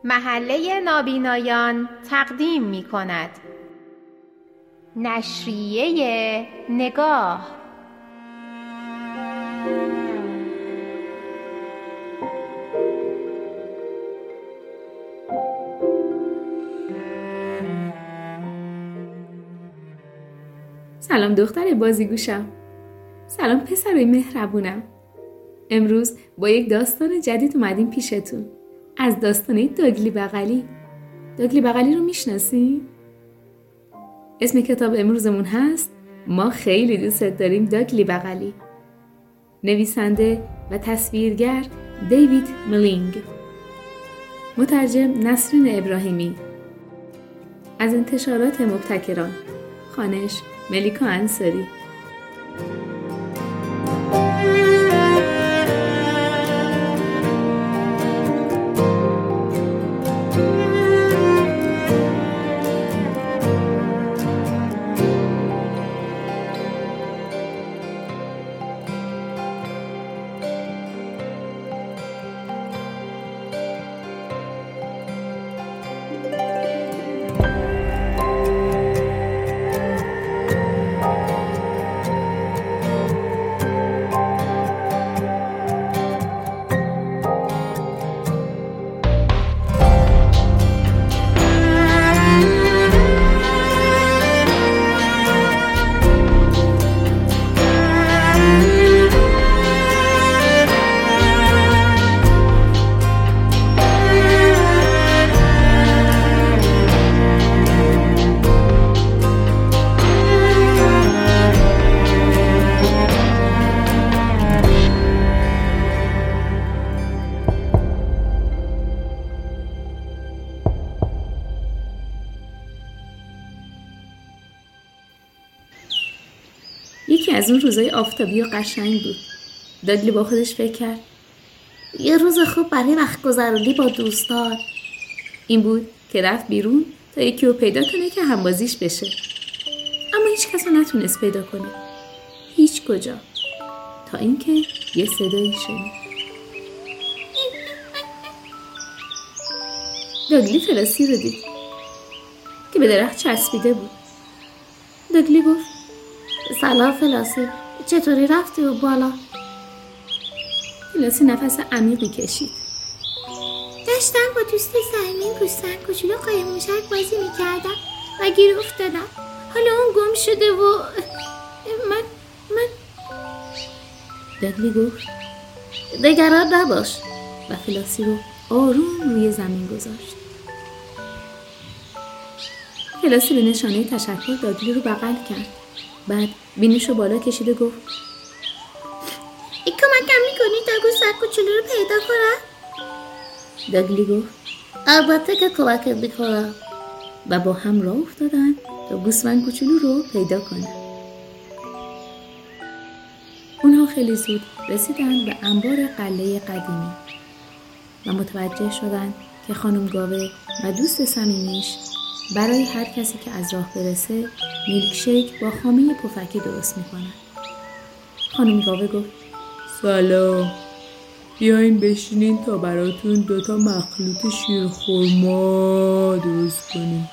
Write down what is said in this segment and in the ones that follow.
محله نابینایان تقدیم می کند. نشریه نگاه. سلام دختر بازیگوشم. سلام پسرای مهربونم. امروز با یک داستان جدید اومدیم پیشتون. از داستانه داگلی بغلی. داگلی بغلی رو میشناسی؟ اسم کتاب امروزمون هست ما خیلی دوستت داریم داگلی بغلی. نویسنده و تصویرگر دیوید ملینگ. مترجم نسرین ابراهیمی. از انتشارات مبتکران. خوانش ملیکا انصاری. یکی از اون روزای آفتابی و قشنگ بود. داگلی با خودش فکر کرد یه روز خوب برای وقت گذرونی با دوستان. این بود که رفت بیرون تا یکی رو پیدا کنه که همبازیش بشه. اما هیچ کس رو نتونست پیدا کنه. هیچ کجا. تا اینکه یه صدایی شنید. داگلی فلاسی رو دید که به درخت چسبیده بود. داگلی گفت سلام فلاسی، چطوری رفتی و بالا؟ فلاسی نفس عمیقی کشید. داشتم با دوست صمیمیم پوستن کوچولو قایم موشک بازی میکردم و گیر افتادم. حالا اون گم شده و من داگلی گفت نگران نباش و فلاسی رو آروم روی زمین گذاشت. فلاسی به نشانه تشکر داگلی رو بغل کرد. بعد بینیشو بالا کشید و گفت کمکم میکنی تا گوسفند کوچولو رو پیدا کنم؟ داگلی گفت البته که کمکت میکنم و با هم راه افتادن تا گوسفند کوچولو رو پیدا کنن. اونها خیلی زود رسیدن به انبار قلعه قدیمی و متوجه شدن که خانم گاوه و دوست صمیمیش برای هر کسی که از راه برسه میلکشیک با خامه پفکی درست میکنن. خانم گاوه گفت سلام، بیاین بشینین تا براتون 2 مخلوط شیرخرما درست کنیم.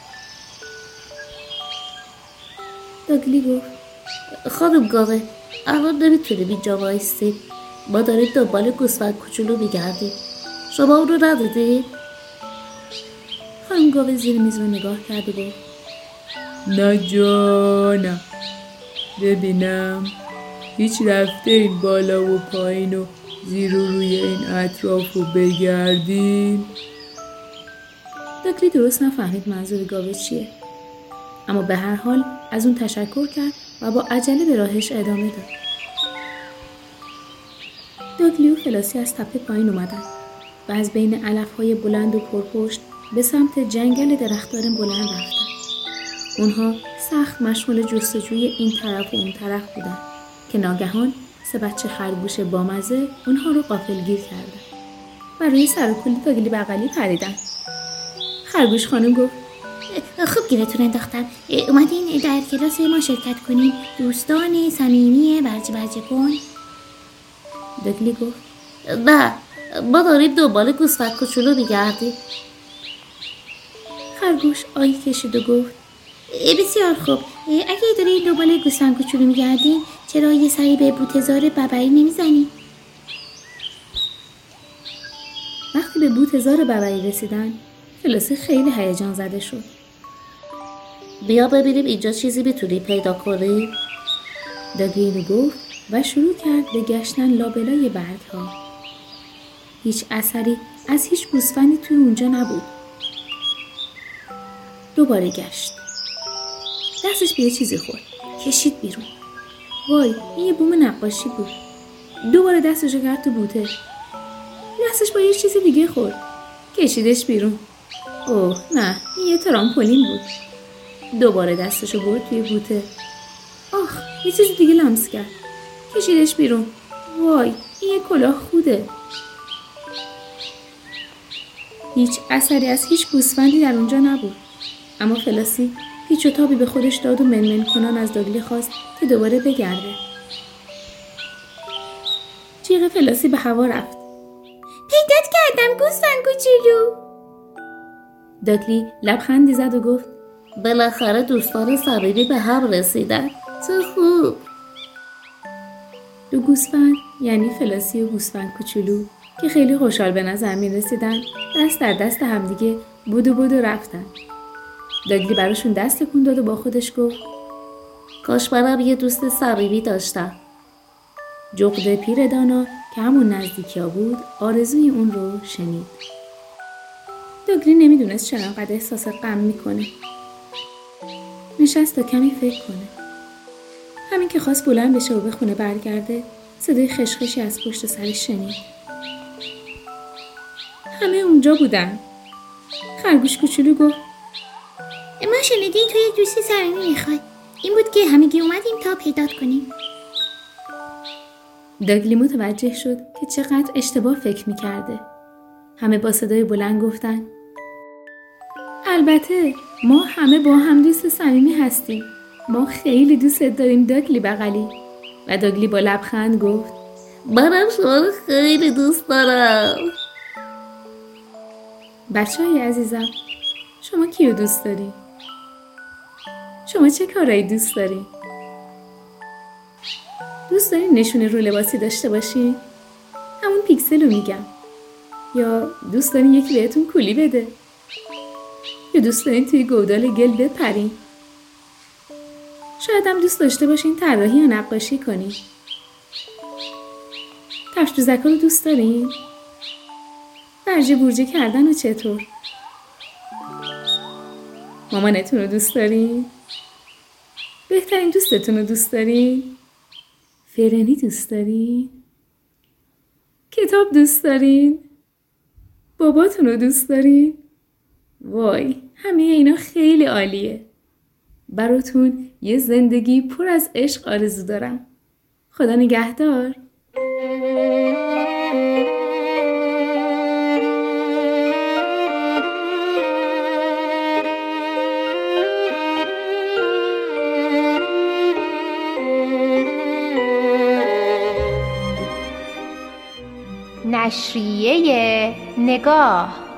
داگلی گفت خانم گاوه الان نمیتونیم اینجا وایستیم، ما داریم دنبال گوسفند کوچولو میگردیم، شما اون رو ندیدید؟ خانم گاوه زیر میز رو نگاه کرد و گفت نه جانم، ببینم هیچ رفته این بالا و پایین و زیر و روی این اطراف رو بگردین؟ داگلی درست نفهمید منظور گاوه چیه، اما به هر حال از اون تشکر کرد و با عجله به راهش ادامه داد. داگلی و فلاسی از تپه پایین اومدن و از بین علف‌های بلند و پرپشت به سمت جنگل درختان بلند رفتن. اونها سخت مشغول جستجوی این طرف و اون طرف بودن که ناگهان 3 بچه خرگوش بامزه اونها رو غافلگیر کردن و روی سر و کول داگلی بغلی پریدن. خرگوش خانم گفت خوب گیرتون انداختم. اومدین در کلاس ما شرکت کنین؟ دوستان صمیمی برجه کن؟ داگلی گفت نه، ما داریم دنبال گوسفند کوچولو میگردیم. خرگوش آهی کشید و گفت بسیار خوب. اگه داری دنبال گوسفند کوچولو میگردین، چرا یه سری به بوته‌زار ببری نمیزنی؟ وقتی به بوته‌زار ببری رسیدن، فلسی خیلی هیجان زده شد. بیا ببینیم اینجا چیزی میتونی پیدا کنیم. داگلی اینو گفت و شروع کرد به گشتن لابلای برگ‌ها. هیچ اثری از هیچ گوسفندی توی اونجا نبود. دوباره گشت. دستش به یه چیزی خورد. کشید بیرون. وای، این یه بوم نقاشی بود. دوباره دستش رو کرد تو بوته. دستش با یه چیز دیگه خورد. کشیدش بیرون. اوه نه، این یه ترامپولین بود. دوباره دستش رو برد توی بوته. آخ، یه چیز دیگه لمس کرد. کشیدش بیرون. وای، این یه کلاه خوده. هیچ اثری از هیچ گوسفندی در اونجا نبود. اما فلسی پیچ و تابی به خودش داد و منمن کنان از داگلی خواست که دوباره بگرده. جیغ فلسی به هوا رفت. پیدات کردم گوسفند کوچولو. داگلی لبخندی زد و گفت بالاخره دوستان صمیمی به هم رسیدن. چه خوب. دو گوسفند، یعنی فلسی و گوسفند کوچولو که خیلی خوشحال به نظر می رسیدن، دست در دست همدیگه بودو رفتن. داگلی براشون دست تکون داد و با خودش گفت کاش منم یه دوست صمیمی داشتم. جغد پیر دانا که همون نزدیکیا بود آرزوی اون رو شنید. داگلی نمیدونست چرا انقدر احساس غم میکنه. نشست تا کمی فکر کنه. همین که خواست بلند بشه و به خونه برگرده، صدای خشخشی از پشت سرش شنید. همه اونجا بودن. خرگوش کوچولو گفت ما شنیدیم تو یه دوست صمیمی میخواد. این بود که همگی اومدیم تا پیدات کنیم. داگلی متوجه شد که چقدر اشتباه فکر میکرده. همه با صدای بلند گفتن البته ما همه با هم دوست صمیمی هستیم. ما خیلی دوست داریم داگلی بغلی. و داگلی با لبخند گفت منم شما رو خیلی دوست دارم. بچه‌های عزیزم، شما کیو دوست داری؟ شما چه کارایی دوست داری؟ دوست دارین نشونه رو لباسی داشته باشین؟ همون پیکسل رو میگم. یا دوست دارین یکی بهتون کولی بده؟ یا دوست دارین توی گودال گل بپرین؟ شاید هم دوست داشته باشین طراحی یا نقاشی کنین. کفش دوزکا رو دوست دارین؟ برجه بورجه کردن و چطور؟ مامانتون رو دوست دارین؟ بهترین دوستتون رو دوست دارین؟ فرنی دوست دارین؟ کتاب دوست دارین؟ باباتون رو دوست دارین؟ وای، همه اینا خیلی عالیه. براتون یه زندگی پر از عشق آرزو دارم. خدا نگهدار. نشریه نگاه.